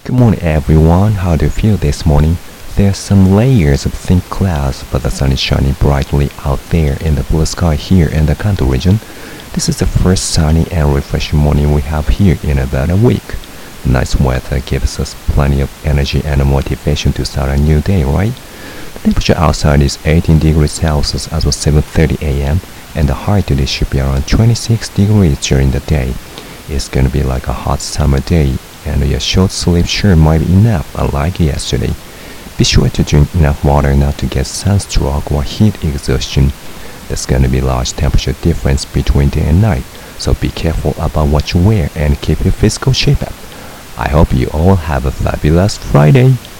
Good morning, everyone. How do you feel this morning? There are some layers of thin clouds, but the sun is shining brightly out there in the blue sky here in the Kanto region. This is the first sunny and refreshing morning we have here in about a week. Nice weather gives us plenty of energy and motivation to start a new day, right? The temperature outside is 18 degrees Celsius as of 7:30 a.m. and the high today should be around 26 degrees during the day. It's gonna be like a hot summer day, and your short sleeve shirt might be enough, unlike yesterday. Be sure to drink enough water not to get sunstroke or heat exhaustion. There's gonna be large temperature difference between day and night, so be careful about what you wear and keep your physical shape up. I hope you all have a fabulous Friday.